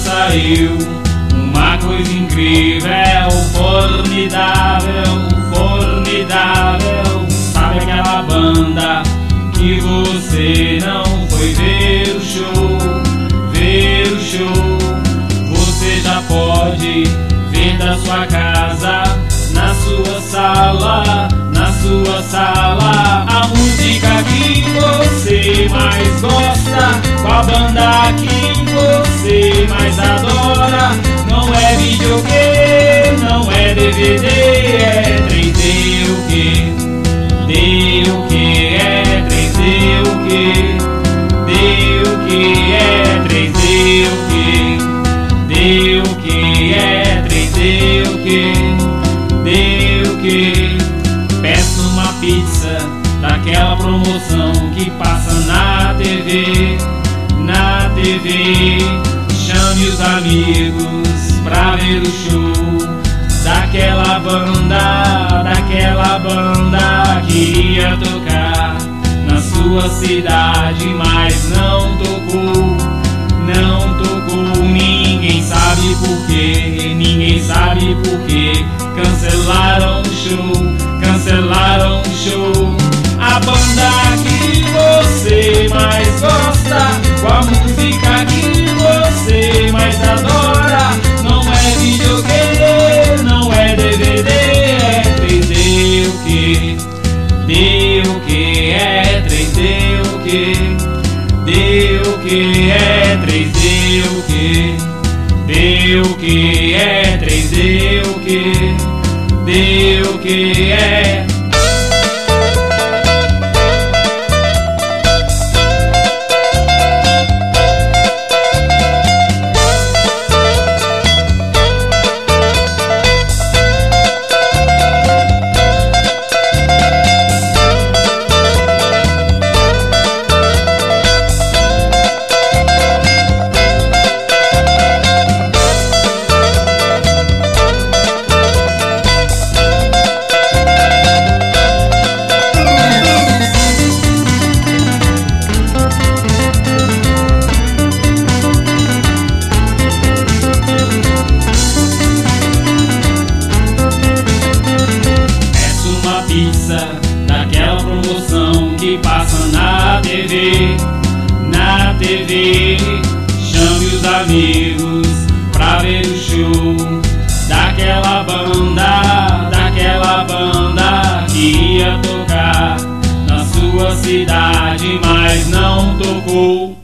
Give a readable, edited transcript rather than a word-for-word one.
saiu uma coisa incrível, formidável, formidável. Sabe aquela banda que você não foi ver o show, ver o show? Você já pode ver da sua casa, na sua sala, na sua sala, a música que você mais gosta, com a banda que você mais adora. Não é videogame, não é DVD, é 3D o que? D o que? É 3D o que? D o que? É 3D o que? D o que? É 3D o que? D o que? Peço uma pizza daquela promoção que passa na TV, na TV. Chame os amigos pra ver o show daquela banda que ia tocar na sua cidade, mas não tocou, não tocou. Ninguém sabe porquê, ninguém sabe porquê. Cancelaram o show, cancelaram o show. A banda que você mais gosta, com a música que você mais adora. Não é videogame, não é DVD, é 3D o que? D o que? É 3D o que? D o que? É 3D o que? D o que? É 3D o que? D o que? É. Daquela promoção que passa na TV, na TV. Chame os amigos pra ver o show daquela banda que ia tocar na sua cidade, mas não tocou.